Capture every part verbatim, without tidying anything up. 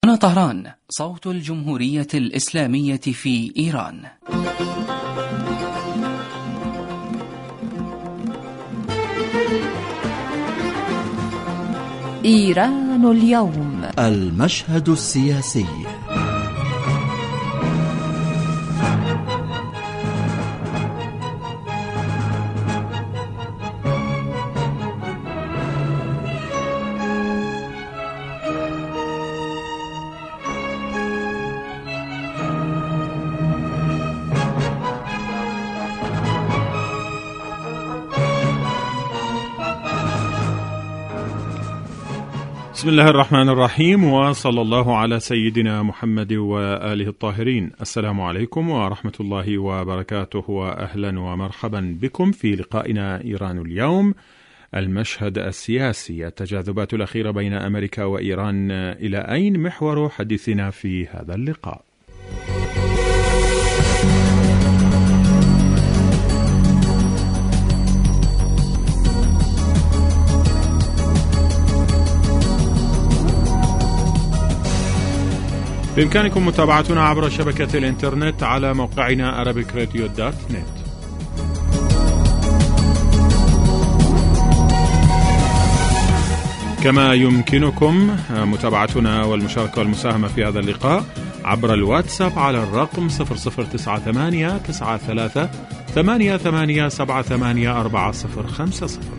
هنا طهران، صوت الجمهورية الإسلامية في إيران. إيران اليوم، المشهد السياسي. بسم الله الرحمن الرحيم، وصلى الله على سيدنا محمد وآله الطاهرين. السلام عليكم ورحمة الله وبركاته، وأهلا ومرحبا بكم في لقائنا إيران اليوم، المشهد السياسي. التجاذبات الأخيرة بين أمريكا وإيران إلى أين؟ محور حديثنا في هذا اللقاء. بإمكانكم متابعتنا عبر شبكة الإنترنت على موقعنا arabic radio dot net. كما يمكنكم متابعتنا والمشاركة والمساهمة في هذا اللقاء عبر الواتساب على الرقم صفر صفر تسعة ثمانية تسعة ثلاثة ثمانية ثمانية سبعة ثمانية أربعة صفر خمسة صفر.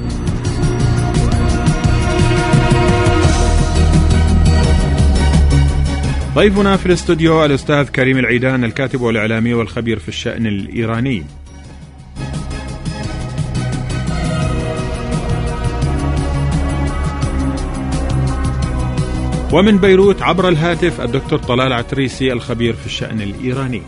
ضيفنا في الاستوديو الأستاذ كريم العيدان، الكاتب والإعلامي والخبير في الشأن الإيراني. ومن بيروت عبر الهاتف الدكتور طلال عتريسي، الخبير في الشأن الإيراني.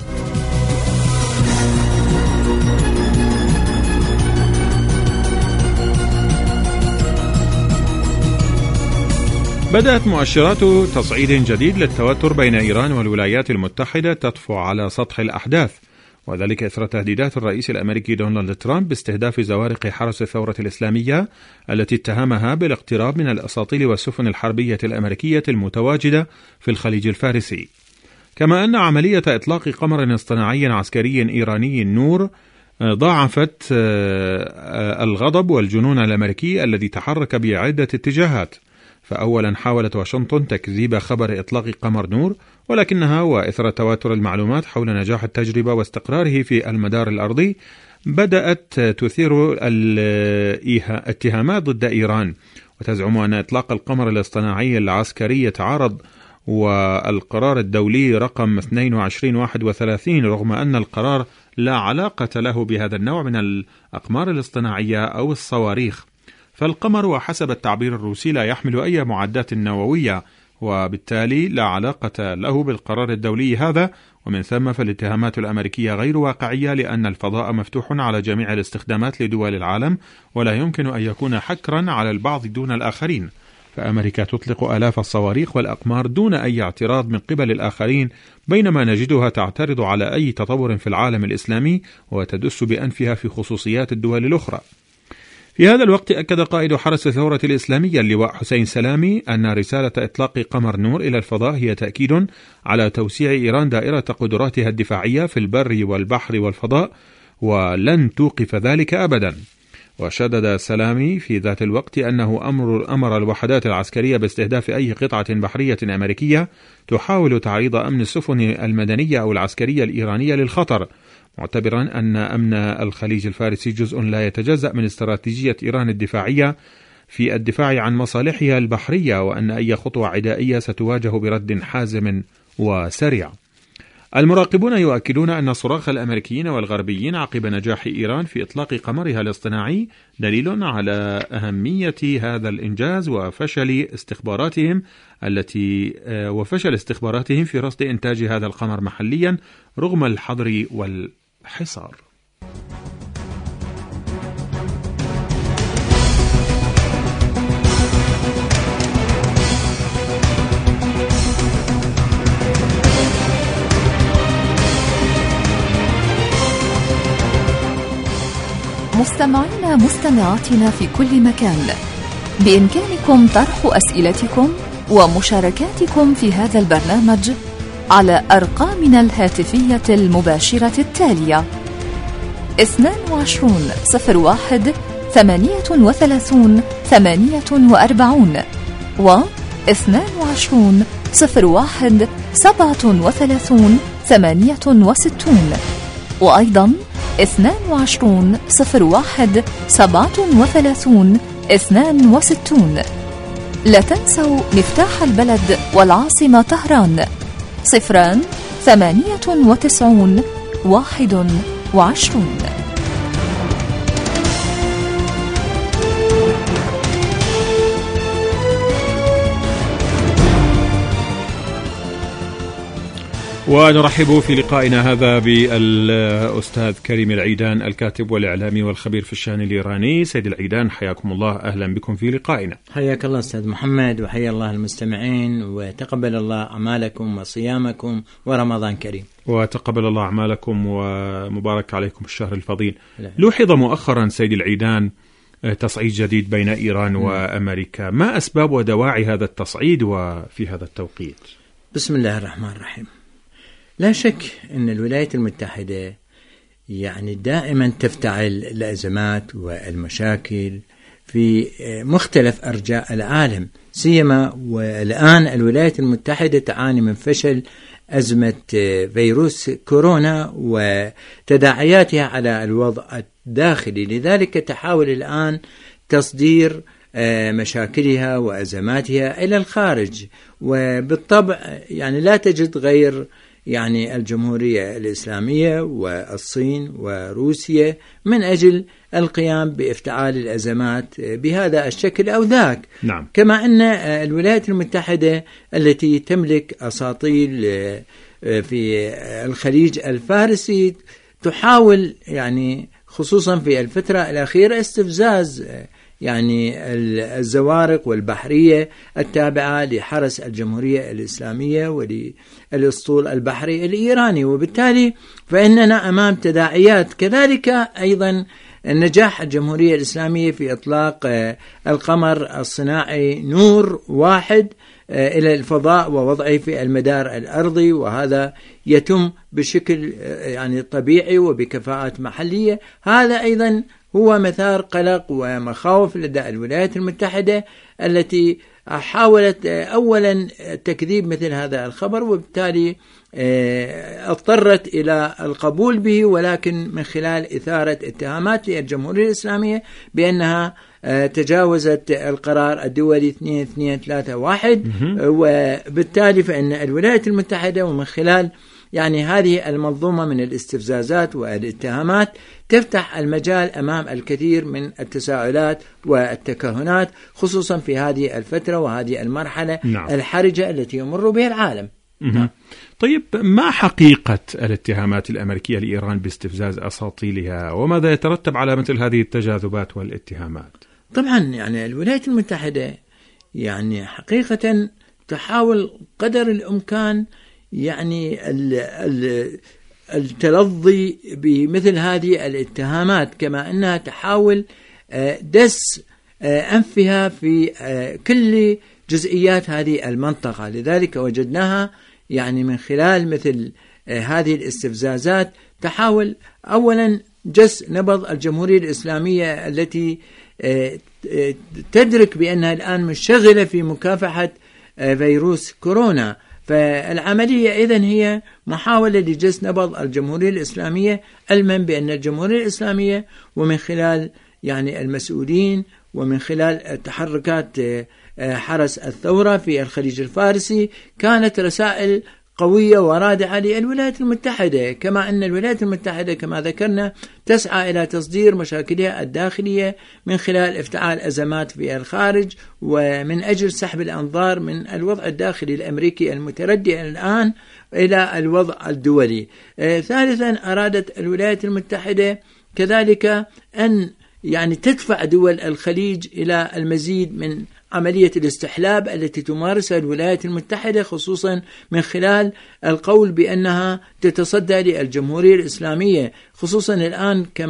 بدأت مؤشرات تصعيد جديد للتوتر بين إيران والولايات المتحدة تطفو على سطح الأحداث، وذلك إثر تهديدات الرئيس الأمريكي دونالد ترامب باستهداف زوارق حرس الثورة الإسلامية التي اتهمها بالاقتراب من الأساطيل والسفن الحربية الأمريكية المتواجدة في الخليج الفارسي. كما أن عملية إطلاق قمر اصطناعي عسكري إيراني نور ضاعفت الغضب والجنون الأمريكي الذي تحرك بعدة اتجاهات. فأولا حاولت واشنطن تكذيب خبر إطلاق قمر نور، ولكنها وإثر تواتر المعلومات حول نجاح التجربة واستقراره في المدار الأرضي بدأت تثير الاتهامات ضد إيران، وتزعم أن إطلاق القمر الاصطناعي العسكري يتعارض والقرار الدولي رقم اثنين وعشرين واحد وثلاثين، رغم أن القرار لا علاقة له بهذا النوع من الأقمار الاصطناعية أو الصواريخ. فالقمر وحسب التعبير الروسي لا يحمل أي معدات نووية، وبالتالي لا علاقة له بالقرار الدولي هذا. ومن ثم فالاتهامات الأمريكية غير واقعية، لأن الفضاء مفتوح على جميع الاستخدامات لدول العالم، ولا يمكن أن يكون حكرا على البعض دون الآخرين. فأمريكا تطلق آلاف الصواريخ والأقمار دون أي اعتراض من قبل الآخرين، بينما نجدها تعترض على أي تطور في العالم الإسلامي وتدس بأنفها في خصوصيات الدول الأخرى. في هذا الوقت أكد قائد حرس الثورة الإسلامية اللواء حسين سلامي أن رسالة إطلاق قمر نور إلى الفضاء هي تأكيد على توسيع إيران دائرة قدراتها الدفاعية في البر والبحر والفضاء، ولن توقف ذلك أبدا. وشدد سلامي في ذات الوقت أنه أمر, أمر الوحدات العسكرية باستهداف أي قطعة بحرية أمريكية تحاول تعريض أمن السفن المدنية أو العسكرية الإيرانية للخطر، معتبرا أن أمن الخليج الفارسي جزء لا يتجزأ من استراتيجية إيران الدفاعية في الدفاع عن مصالحها البحرية، وأن أي خطوة عدائية ستواجه برد حازم وسريع. المراقبون يؤكدون أن صراخ الأمريكيين والغربيين عقب نجاح إيران في إطلاق قمرها الاصطناعي دليل على أهمية هذا الإنجاز وفشل استخباراتهم التي وفشل استخباراتهم في رصد إنتاج هذا القمر محليا رغم الحظر والحصار. مستمعينا مستمعاتنا في كل مكان، بإمكانكم طرح أسئلتكم ومشاركاتكم في هذا البرنامج على أرقامنا الهاتفية المباشرة التالية: اثنان وعشرون صفر واحد ثمانية وثلاثون ثمانية وأربعون و اثنان وعشرون صفر واحد سبعة وثلاثون ثمانية وستون، وأيضا اثنان وعشرون صفر واحد سبعة وثلاثون اثنان وستون. لا تنسوا مفتاح البلد والعاصمة طهران صفران ثمانية وتسعون واحد وعشرون. ونرحب في لقائنا هذا بالأستاذ كريم العيدان، الكاتب والإعلامي والخبير في الشأن الإيراني. سيد العيدان، حياكم الله، أهلا بكم في لقائنا. حياك الله أستاذ محمد، وحيا الله المستمعين، وتقبل الله أعمالكم وصيامكم، ورمضان كريم. وتقبل الله أعمالكم، ومبارك عليكم الشهر الفضيل. لا. لوحظ مؤخرا سيد العيدان تصعيد جديد بين إيران م. وأمريكا، ما أسباب ودواعي هذا التصعيد وفي هذا التوقيت؟ بسم الله الرحمن الرحيم. لا شك أن الولايات المتحدة يعني دائما تفتعل الأزمات والمشاكل في مختلف أرجاء العالم، سيما والآن الولايات المتحدة تعاني من فشل أزمة فيروس كورونا وتداعياتها على الوضع الداخلي، لذلك تحاول الآن تصدير مشاكلها وأزماتها إلى الخارج، وبالطبع يعني لا تجد غير يعني الجمهورية الإسلامية والصين وروسيا من أجل القيام بافتعال الأزمات بهذا الشكل أو ذاك. نعم. كما أن الولايات المتحدة التي تملك أساطيل في الخليج الفارسي تحاول يعني خصوصا في الفترة الأخيرة استفزاز يعني الزوارق والبحرية التابعة لحرس الجمهورية الإسلامية وللأسطول البحري الإيراني، وبالتالي فإننا أمام تداعيات. كذلك أيضا نجاح الجمهورية الإسلامية في إطلاق القمر الصناعي نور واحد إلى الفضاء ووضعه في المدار الأرضي، وهذا يتم بشكل يعني طبيعي وبكفاءات محلية. هذا أيضا هو مثار قلق ومخاوف لدى الولايات المتحدة التي حاولت أولا تكذيب مثل هذا الخبر، وبالتالي اضطرت إلى القبول به، ولكن من خلال إثارة اتهامات للجمهورية الإسلامية بأنها تجاوزت القرار الدولي اثنين اثنين ثلاثة واحد، وبالتالي فإن الولايات المتحدة ومن خلال يعني هذه المنظومة من الاستفزازات والاتهامات تفتح المجال أمام الكثير من التساؤلات والتكهنات، خصوصا في هذه الفترة وهذه المرحلة نعم. الحرجة التي يمر بها العالم. نعم. طيب، ما حقيقة الاتهامات الأمريكية لإيران باستفزاز أساطيلها، وماذا يترتب على مثل هذه التجاذبات والاتهامات؟ طبعا يعني الولايات المتحدة يعني حقيقة تحاول قدر الإمكان يعني التلظي بمثل هذه الاتهامات، كما أنها تحاول دس أنفها في كل جزئيات هذه المنطقة. لذلك وجدناها يعني من خلال مثل هذه الاستفزازات تحاول أولا جس نبض الجمهورية الإسلامية التي تدرك بأنها الآن مشغلة في مكافحة فيروس كورونا، فالعملية إذن هي محاولة لجس نبض الجمهورية الإسلامية، علما بأن الجمهورية الإسلامية ومن خلال يعني المسؤولين ومن خلال تحركات حرس الثورة في الخليج الفارسي كانت رسائل قوية ورادعة للولايات المتحدة، كما أن الولايات المتحدة كما ذكرنا تسعى إلى تصدير مشاكلها الداخلية من خلال افتعال أزمات في الخارج، ومن أجل سحب الأنظار من الوضع الداخلي الأمريكي المتردي الآن إلى الوضع الدولي. آه ثالثا أرادت الولايات المتحدة كذلك أن يعني تدفع دول الخليج إلى المزيد من عملية الاستحلاب التي تمارسها الولايات المتحدة، خصوصا من خلال القول بأنها تتصدى للجمهورية الإسلامية، خصوصا الآن كما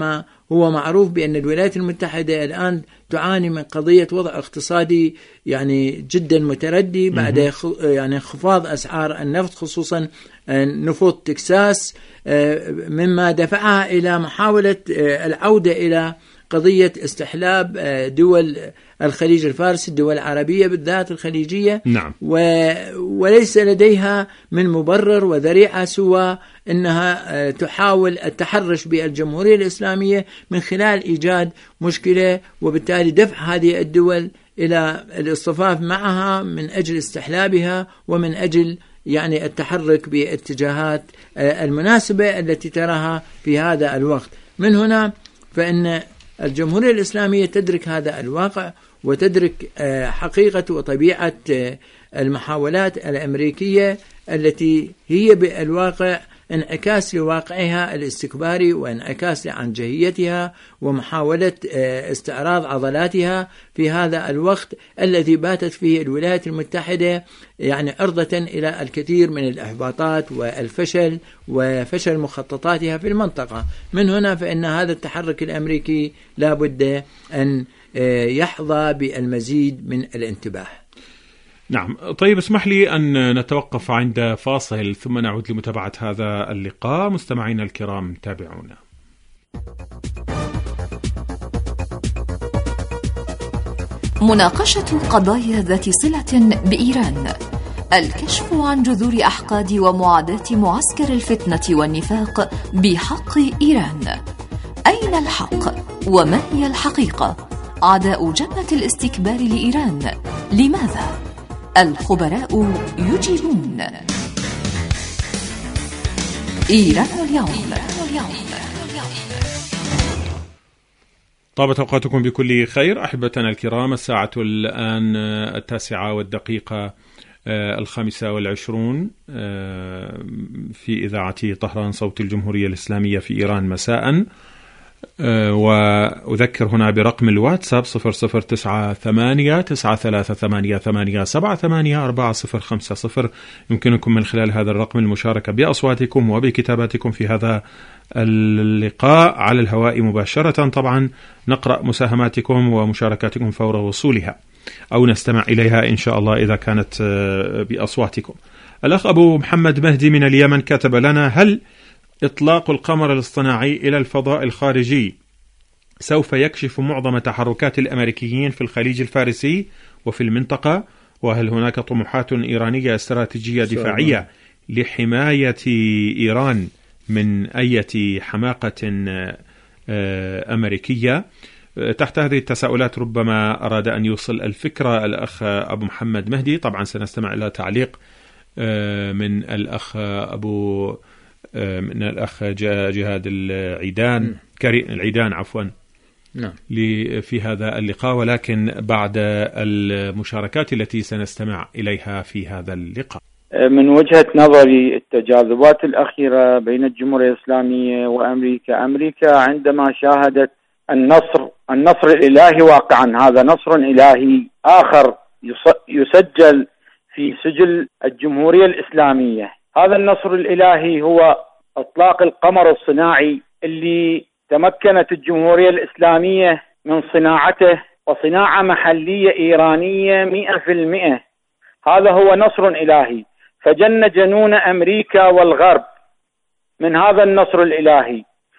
هو معروف بأن الولايات المتحدة الآن تعاني من قضية وضع اقتصادي يعني جدا متردي بعد يعني انخفاض أسعار النفط، خصوصا نفط تكساس، مما دفعها إلى محاولة العودة إلى قضية استحلاب دول الخليج الفارسي، الدول العربية بالذات الخليجية. نعم. وليس لديها من مبرر وذريعة سوى أنها تحاول التحرش بالجمهورية الإسلامية من خلال إيجاد مشكلة، وبالتالي دفع هذه الدول إلى الاصطفاف معها من أجل استحلابها ومن أجل يعني التحرك باتجاهات المناسبة التي تراها في هذا الوقت. من هنا فإن الجمهورية الإسلامية تدرك هذا الواقع وتدرك حقيقة وطبيعة المحاولات الأمريكية التي هي بالواقع انعكاس لواقعها الاستكباري وانعكاس لعنجهيتها ومحاولة استعراض عضلاتها في هذا الوقت الذي باتت فيه الولايات المتحدة يعني عرضة إلى الكثير من الإحباطات والفشل وفشل مخططاتها في المنطقة. من هنا فإن هذا التحرك الأمريكي لا بد أن يحظى بالمزيد من الانتباه. نعم. طيب اسمح لي أن نتوقف عند فاصل ثم نعود لمتابعة هذا اللقاء. مستمعينا الكرام تابعونا. مناقشة القضايا ذات صلة بإيران، الكشف عن جذور أحقاد ومعاداة معسكر الفتنة والنفاق بحق إيران. أين الحق وما هي الحقيقة؟ عداء جبهة الاستكبار لإيران لماذا؟ الخبراء يجيبون. إيران اليوم. طابت أوقاتكم بكل خير أحبتنا الكرام. الساعة الآن التاسعة والدقيقة الخامسة والعشرون في إذاعة طهران صوت الجمهورية الإسلامية في إيران مساء. وأذكر هنا برقم الواتساب صفر صفر تسعة ثمانية تسعة ثلاثة ثمانية ثمانية سبعة ثمانية أربعة صفر خمسة صفر. يمكنكم من خلال هذا الرقم المشاركة بأصواتكم وبكتاباتكم في هذا اللقاء على الهواء مباشرة. طبعا نقرأ مساهماتكم ومشاركاتكم فور وصولها أو نستمع إليها إن شاء الله إذا كانت بأصواتكم. الأخ أبو محمد مهدي من اليمن كتب لنا: هل إطلاق القمر الاصطناعي إلى الفضاء الخارجي سوف يكشف معظم تحركات الأمريكيين في الخليج الفارسي وفي المنطقة؟ وهل هناك طموحات إيرانية استراتيجية دفاعية لحماية إيران من أي حماقة أمريكية؟ تحت هذه التساؤلات ربما أراد أن يوصل الفكرة الأخ أبو محمد مهدي. طبعا سنستمع إلى تعليق من الأخ أبو من الأخ جهاد العيدان كريم العيدان عفوا نعم في هذا اللقاء، ولكن بعد المشاركات التي سنستمع إليها في هذا اللقاء. من وجهة نظري التجاذبات الأخيرة بين الجمهورية الإسلامية وأمريكا، أمريكا عندما شاهدت النصر النصر الإلهي واقعا، هذا نصر إلهي آخر يسجل في سجل الجمهورية الإسلامية. هذا النصر الإلهي هو إطلاق القمر الصناعي اللي تمكنت الجمهورية الإسلامية من صناعته، وصناعة محلية إيرانية مئة في المئة. هذا هو نصر إلهي، فجن جنون أمريكا والغرب من هذا النصر الإلهي،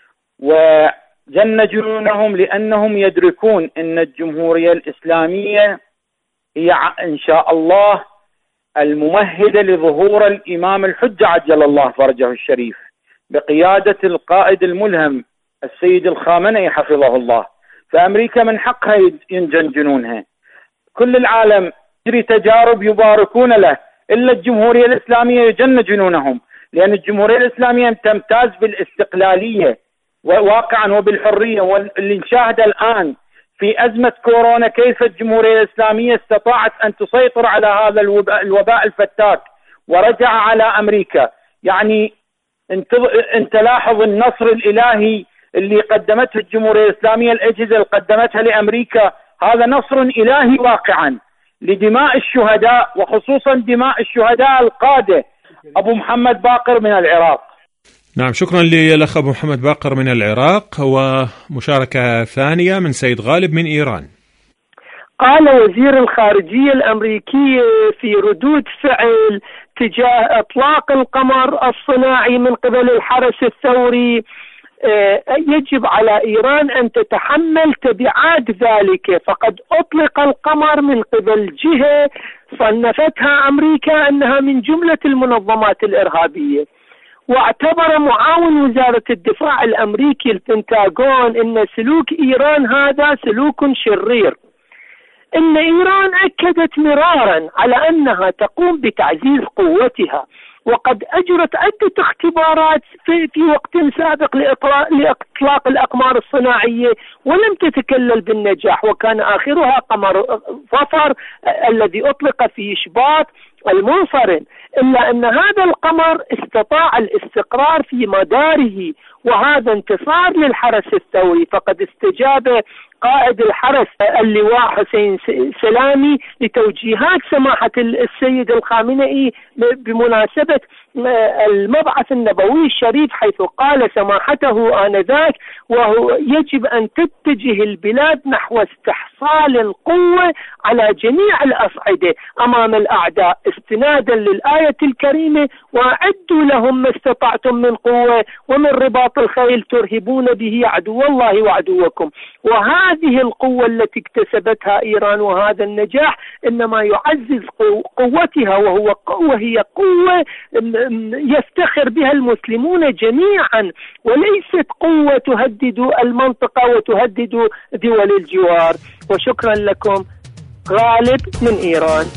وجن جنونهم لأنهم يدركون أن الجمهورية الإسلامية هي إن شاء الله الممهدة لظهور الإمام الحجة عجل الله فرجه الشريف بقيادة القائد الملهم السيد الخامنئي حفظه الله. فأمريكا من حقها ينجن جنونها. كل العالم يجري تجارب يباركون له، إلا الجمهورية الإسلامية يجن جنونهم، لأن الجمهورية الإسلامية تمتاز بالاستقلالية واقعا وبالحرية. واللي نشاهده الآن في أزمة كورونا كيف الجمهورية الإسلامية استطاعت أن تسيطر على هذا الوباء الفتاك ورجع على أمريكا. يعني انت, انت لاحظ النصر الإلهي اللي قدمته الجمهورية الإسلامية، الأجهزة اللي قدمتها لأمريكا، هذا نصر إلهي واقعا لدماء الشهداء، وخصوصا دماء الشهداء القادة أبو محمد باقر من العراق. نعم، شكرا للأخ أبو محمد باقر من العراق. ومشاركة ثانية من سيد غالب من إيران. قال وزير الخارجية الأمريكي في ردود فعل تجاه إطلاق القمر الصناعي من قبل الحرس الثوري: يجب على إيران أن تتحمل تبعات ذلك، فقد أطلق القمر من قبل جهة صنفتها أمريكا أنها من جملة المنظمات الإرهابية. واعتبر معاون وزارة الدفاع الأمريكي البنتاغون أن سلوك إيران هذا سلوك شرير. إن إيران أكدت مرارا على أنها تقوم بتعزيز قوتها، وقد أجرت عدة اختبارات في, في وقت سابق لإطلاق الأقمار الصناعية ولم تتكلل بالنجاح، وكان آخرها قمر ظفر الذي أطلق في شباط المنصرم. إلا أن هذا القمر استطاع الاستقرار في مداره، وهذا انتصار للحرس الثوري، فقد استجاب قائد الحرس اللواء حسين سلامي لتوجيهات سماحة السيد الخامنئي بمناسبة المبعث النبوي الشريف، حيث قال سماحته آنذاك: وهو يجب أن تتجه البلاد نحو استحصال القوة على جميع الأصعدة أمام الأعداء، استنادا للآية الكريمة: وأعدوا لهم ما استطعتم من قوة ومن رباط الخيل ترهبون به عدو الله وعدوكم. وهذه القوة التي اكتسبتها إيران وهذا النجاح إنما يعزز قوتها، وهو وهي قوة يفتخر بها المسلمون جميعا، وليست قوة تهدد المنطقة وتهدد دول الجوار. وشكرا لكم. غالب من إيران.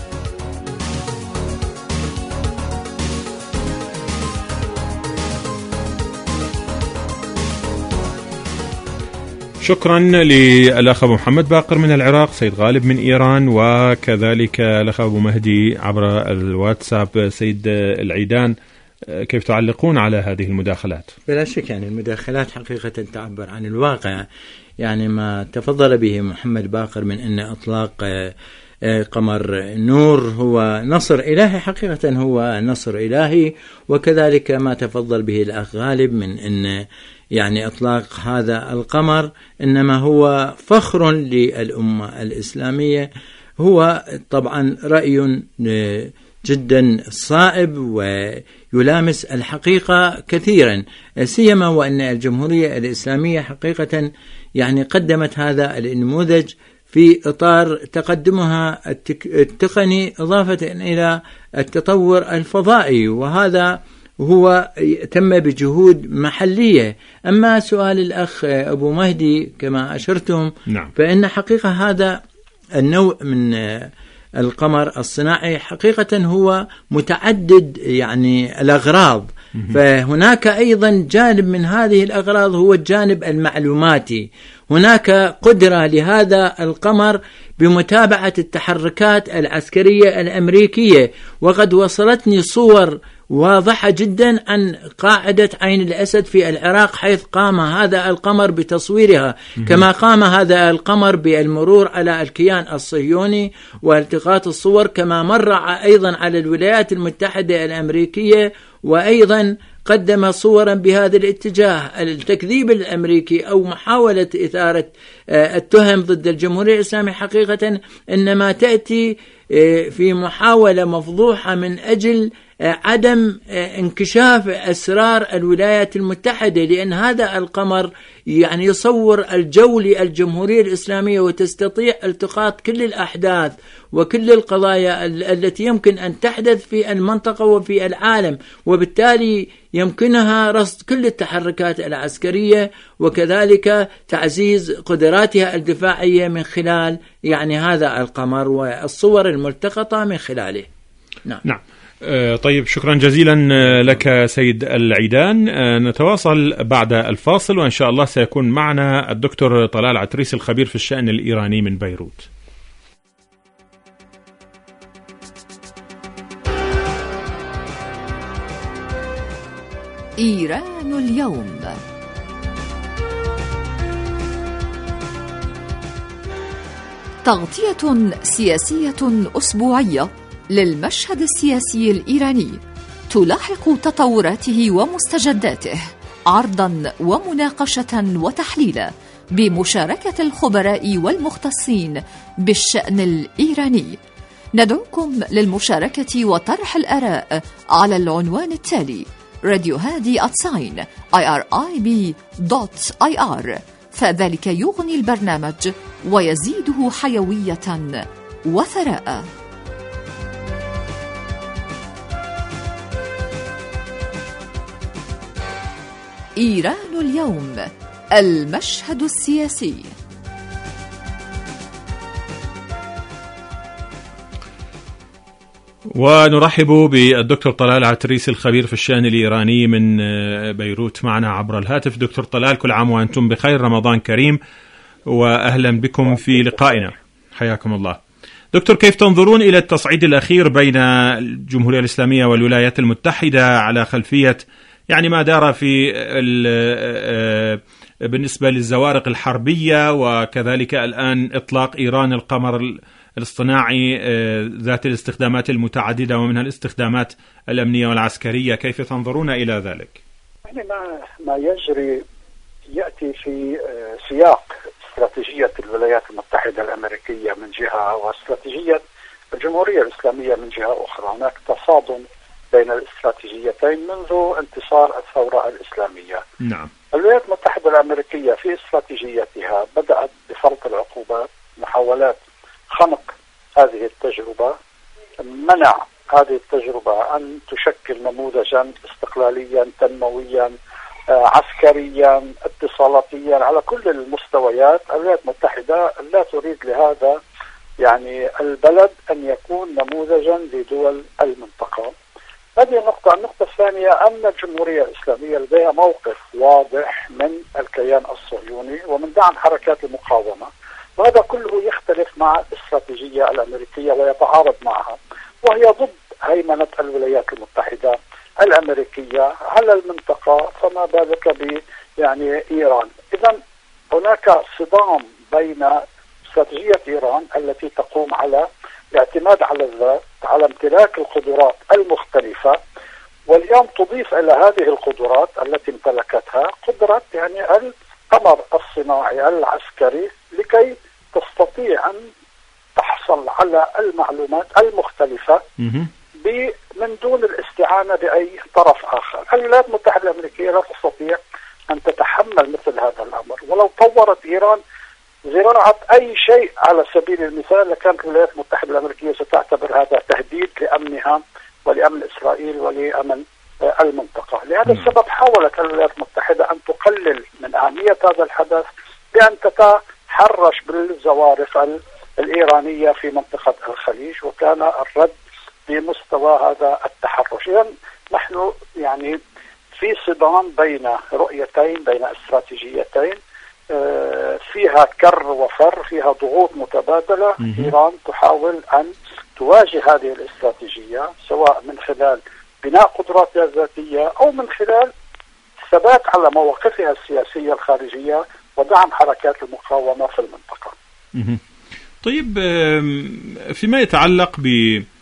شكرا للأخ أبو محمد باقر من العراق، سيد غالب من إيران، وكذلك الأخ أبو مهدي عبر الواتساب. سيد العيدان، كيف تعلقون على هذه المداخلات؟ بلا شك يعني المداخلات حقيقة تعبر عن الواقع، يعني ما تفضل به محمد باقر من أن إطلاق قمر نور هو نصر إلهي، حقيقة هو نصر إلهي، وكذلك ما تفضل به الأخ غالب من أن يعني إطلاق هذا القمر إنما هو فخر للأمة الإسلامية. هو طبعا رأي جدا صائب ويلامس الحقيقة كثيرا، سيما وأن الجمهورية الإسلامية حقيقة يعني قدمت هذا النموذج في إطار تقدمها التقني إضافة إلى التطور الفضائي، وهذا هو تم بجهود محلية. أما سؤال الأخ أبو مهدي كما أشرتم، نعم. فإن حقيقة هذا النوع من القمر الصناعي حقيقة هو متعدد يعني الأغراض، فهناك أيضا جانب من هذه الأغراض هو الجانب المعلوماتي. هناك قدرة لهذا القمر بمتابعة التحركات العسكرية الأمريكية، وقد وصلتني صور واضحة جدا عن قاعدة عين الأسد في العراق، حيث قام هذا القمر بتصويرها، كما قام هذا القمر بالمرور على الكيان الصهيوني والتقاط الصور، كما مر أيضا على الولايات المتحدة الأمريكية، وأيضا قدم صورا بهذا الاتجاه. التكذيب الأمريكي أو محاولة إثارة التهم ضد الجمهورية الإسلامية حقيقة إنما تأتي في محاولة مفضوحة من أجل عدم انكشاف أسرار الولايات المتحدة، لأن هذا القمر يعني يصور الجو للجمهورية الإسلامية، وتستطيع التقاط كل الأحداث وكل القضايا التي يمكن أن تحدث في المنطقة وفي العالم، وبالتالي يمكنها رصد كل التحركات العسكرية، وكذلك تعزيز قدراتها الدفاعية من خلال يعني هذا القمر والصور الملتقطة من خلاله. نعم, نعم. طيب، شكرا جزيلا لك سيد العيدان. نتواصل بعد الفاصل، وإن شاء الله سيكون معنا الدكتور طلال عتريس الخبير في الشأن الإيراني من بيروت. إيران اليوم. تغطية سياسية أسبوعية للمشهد السياسي الإيراني، تلاحق تطوراته ومستجداته. عرضا ومناقشة وتحليلا بمشاركة الخبراء والمختصين بالشأن الإيراني. ندعوكم للمشاركة وطرح الآراء على العنوان التالي: راديو هادي آت ساين آي آر آي بي دوت آي آر، فذلك يغني البرنامج ويزيده حيوية وثراء. إيران اليوم، المشهد السياسي. ونرحب بالدكتور طلال عتريس الخبير في الشأن الإيراني من بيروت معنا عبر الهاتف. دكتور طلال، كل عام وأنتم بخير، رمضان كريم، وأهلا بكم في لقائنا، حياكم الله. دكتور، كيف تنظرون إلى التصعيد الأخير بين الجمهورية الإسلامية والولايات المتحدة على خلفية يعني ما دار في بالنسبة للزوارق الحربية، وكذلك الآن إطلاق إيران القمر الاصطناعي ذات الاستخدامات المتعددة ومنها الاستخدامات الأمنية والعسكرية؟ كيف تنظرون إلى ذلك؟ يعني ما ما يجري يأتي في سياق استراتيجية الولايات المتحدة الأمريكية من جهة، واستراتيجية الجمهورية الإسلامية من جهة أخرى. هناك تصادم بين الاستراتيجيتين منذ انتصار الثورة الإسلامية. نعم. الولايات المتحدة الأمريكية في استراتيجيتها بدأت بفرض العقوبات، محاولات خنق هذه التجربة، منع هذه التجربة أن تشكل نموذجا استقلاليا تنمويا عسكريا اتصالاتيا على كل المستويات. الولايات المتحدة لا تريد لهذا يعني البلد أن يكون نموذجا لدول المنطقة. هذه النقطة. النقطة الثانية أن الجمهورية الإسلامية لديها موقف واضح من الكيان الصهيوني ومن دعم حركات المقاومة، وهذا كله يختلف مع الاستراتيجية الأمريكية ويتعارض معها، وهي ضد هيمنة الولايات المتحدة الأمريكية على المنطقة، فما بالك ب يعني إيران. إذن هناك صدام بين استراتيجية إيران التي تقوم على الاعتماد على الذات، على امتلاك القدرات المختلفة، واليوم تضيف إلى هذه القدرات التي امتلكتها قدرة يعني القمر الصناعي العسكري، لكي تستطيع أن تحصل على المعلومات المختلفة من دون الاستعانة بأي طرف آخر. الولايات المتحدة الأمريكية لا تستطيع أن تتحمل مثل هذا الأمر، ولو طورت إيران زراعة أي شيء على سبيل المثال لكانت الولايات المتحدة الأمريكية ستعتبر هذا تهديد لأمنها ولأمن إسرائيل ولأمن المنطقة. لهذا السبب حاولت الولايات المتحدة أن تقلل من أهمية هذا الحدث بأن تتحرش بالزوارق الإيرانية في منطقة الخليج، وكان الرد بمستوى هذا التحرش. إذن نحن يعني في صدام بين رؤيتين، بين استراتيجيتين فيها كر وفر، فيها ضغوط متبادلة. إيران تحاول أن تواجه هذه الاستراتيجية سواء من خلال بناء قدراتها الذاتية أو من خلال الثبات على مواقفها السياسية الخارجية ودعم حركات المقاومة في المنطقة. طيب، فيما يتعلق ب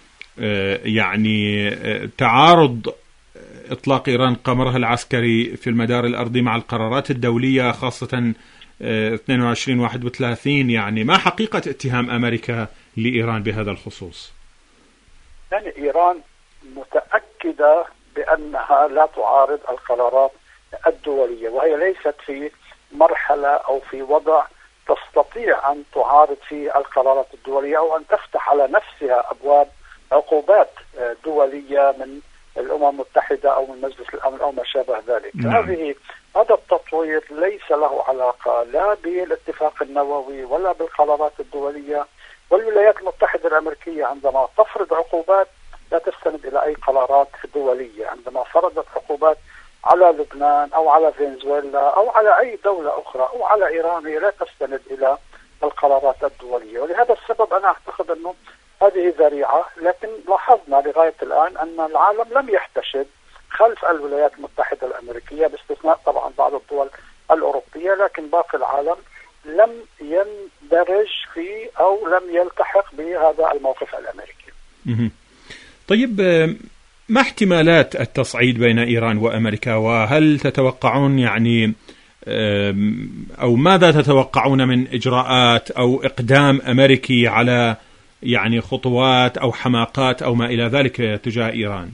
يعني تعارض إطلاق إيران قمرها العسكري في المدار الأرضي مع القرارات الدولية خاصة اثنين وعشرين واحد وثلاثين، يعني ما حقيقة اتهام أمريكا لإيران بهذا الخصوص؟ يعني إيران متأكدة بأنها لا تعارض القرارات الدولية، وهي ليست في مرحلة أو في وضع تستطيع أن تعارض فيه القرارات الدولية أو أن تفتح على نفسها أبواب عقوبات دولية من الأمم المتحدة أو من مجلس الأمن أو ما شابه ذلك. هذه هذا التطوير ليس له علاقة لا بالاتفاق النووي ولا بالقرارات الدولية. والولايات المتحدة الأمريكية عندما تفرض عقوبات لا تستند إلى أي قرارات دولية. عندما فرضت عقوبات على لبنان أو على فنزويلا أو على أي دولة أخرى أو على إيران هي لا تستند إلى القرارات الدولية. ولهذا السبب أنا أعتقد أنه هذه ذريعة، لكن لاحظنا لغاية الآن أن العالم لم يحتشد خلف الولايات المتحدة الأمريكية باستثناء طبعا بعض الدول الأوروبية، لكن باقي العالم لم يندرج في أو لم يلتحق بهذا الموقف الأمريكي. طيب، ما احتمالات التصعيد بين إيران وأمريكا؟ وهل تتوقعون يعني أو ماذا تتوقعون من إجراءات أو إقدام أمريكي على يعني خطوات أو حماقات أو ما إلى ذلك تجاه إيران؟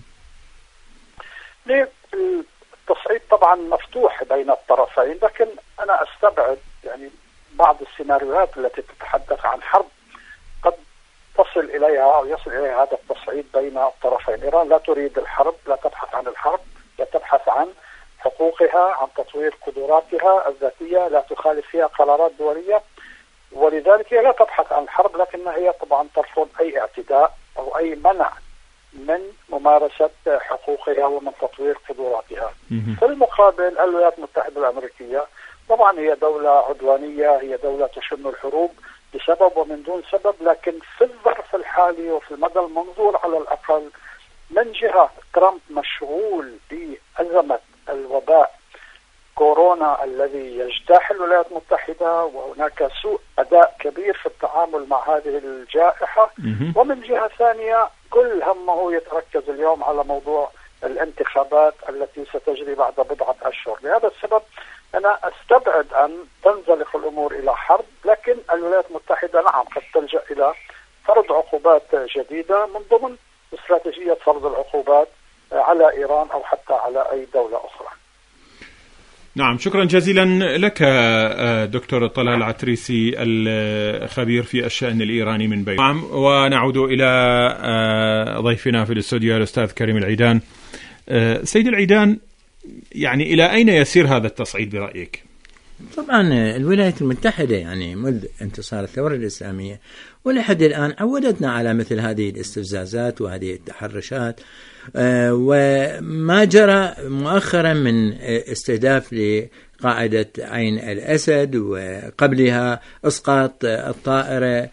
التصعيد طبعا مفتوح بين الطرفين، لكن أنا أستبعد يعني بعض السيناريوهات التي تتحدث عن حرب قد تصل إليها أو يصل إليها هذا التصعيد بين الطرفين. إيران لا تريد الحرب، لا تبحث عن الحرب، لا تبحث عن حقوقها، عن تطوير قدراتها الذاتية، لا تخالف فيها قرارات دولية، ولذلك هي لا تبحث عن الحرب، لكنها هي طبعا ترفض أي اعتداء أو أي منع من ممارسة حقوقها ومن تطوير قدراتها. في المقابل الولايات المتحدة الأمريكية طبعا هي دولة عدوانية، هي دولة تشن الحروب بسبب ومن دون سبب، لكن في الظرف الحالي وفي المدى المنظور على الأقل من جهة ترامب مشغول بأزمة الوباء كورونا الذي يجتاح الولايات المتحدة، وهناك سوء أداء كبير في التعامل مع هذه الجائحة، ومن جهة ثانية كل همه يتركز اليوم على موضوع الانتخابات التي ستجري بعد بضعة أشهر. لهذا السبب أنا أستبعد أن تنزلق الأمور إلى حرب، لكن الولايات المتحدة نعم قد تلجأ إلى فرض عقوبات جديدة من ضمن استراتيجية فرض العقوبات على إيران أو حتى على أي دولة أخرى. نعم، شكرا جزيلا لك دكتور طلال عتريسي الخبير في الشأن الإيراني من بيروت. نعم، ونعود إلى ضيفنا في الاستوديو الأستاذ كريم العيدان. سيد العيدان، يعني إلى أين يسير هذا التصعيد برأيك؟ طبعا الولايات المتحدة يعني منذ انتصار الثورة الإسلامية ولحد الآن عودتنا على مثل هذه الاستفزازات وهذه التحرشات، وما جرى مؤخرا من استهداف لقاعدة عين الأسد، وقبلها إسقاط الطائرة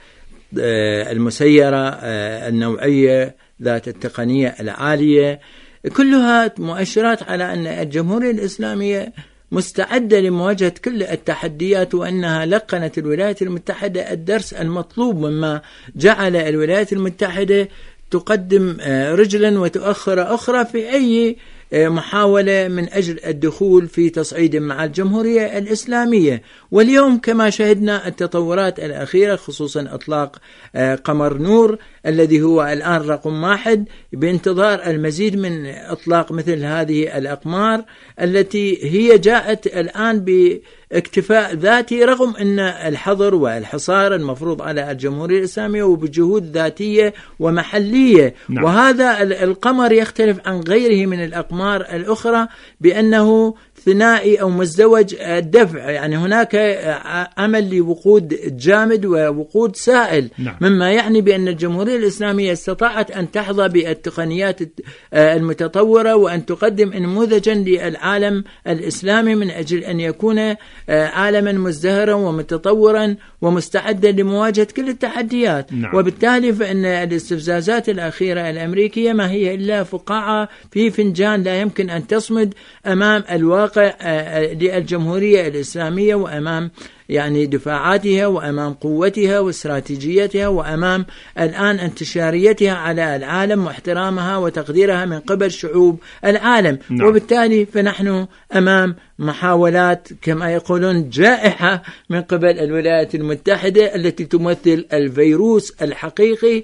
المسيرة النوعية ذات التقنية العالية، كلها مؤشرات على أن الجمهورية الإسلامية مستعدة لمواجهة كل التحديات، وأنها لقنت الولايات المتحدة الدرس المطلوب، مما جعل الولايات المتحدة تقدم رجلا وتؤخر أخرى في أي محاولة من أجل الدخول في تصعيد مع الجمهورية الإسلامية. واليوم كما شهدنا التطورات الأخيرة، خصوصا إطلاق قمر نور الذي هو الآن رقم واحد، بانتظار المزيد من إطلاق مثل هذه الأقمار التي هي جاءت الآن باكتفاء ذاتي، رغم أن الحظر والحصار المفروض على الجمهورية الإسلامية وبجهود ذاتية ومحلية. نعم. وهذا القمر يختلف عن غيره من الأقمار الأخرى بأنه ثنائي أو مزدوج الدفع، يعني هناك عمل لوقود جامد ووقود سائل. نعم. مما يعني بأن الجمهورية الإسلامية استطاعت أن تحظى بالتقنيات المتطورة وأن تقدم نموذجا للعالم الإسلامي من أجل أن يكون عالما مزدهرا ومتطورا ومستعدا لمواجهة كل التحديات. نعم. وبالتالي فإن الاستفزازات الأخيرة الأمريكية ما هي إلا فقاعة في فنجان لا يمكن أن تصمد أمام الواقع للجمهورية الإسلامية، وأمام يعني دفاعاتها، وأمام قوتها واستراتيجيتها، وأمام الآن انتشاريتها على العالم واحترامها وتقديرها من قبل شعوب العالم. نعم. وبالتالي فنحن أمام محاولات كما يقولون جائحة من قبل الولايات المتحدة التي تمثل الفيروس الحقيقي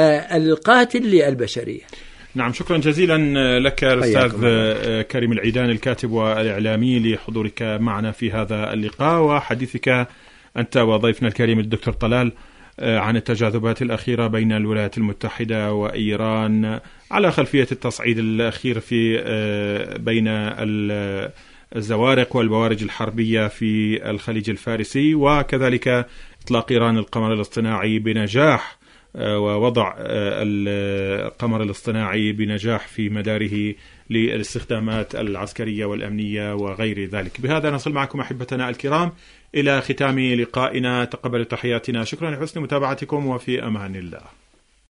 القاتل للبشرية. نعم، شكرا جزيلا لك الأستاذ كريم العيدان الكاتب والإعلامي لحضورك معنا في هذا اللقاء وحديثك أنت وضيفنا الكريم الدكتور طلال عن التجاذبات الأخيرة بين الولايات المتحدة وإيران على خلفية التصعيد الأخير في بين الزوارق والبوارج الحربية في الخليج الفارسي، وكذلك إطلاق إيران القمر الاصطناعي بنجاح ووضع القمر الاصطناعي بنجاح في مداره للاستخدامات العسكرية والأمنية وغير ذلك. بهذا نصل معكم أحبتنا الكرام إلى ختام لقائنا، تقبلوا تحياتنا، شكرا لحسن متابعتكم وفي أمان الله.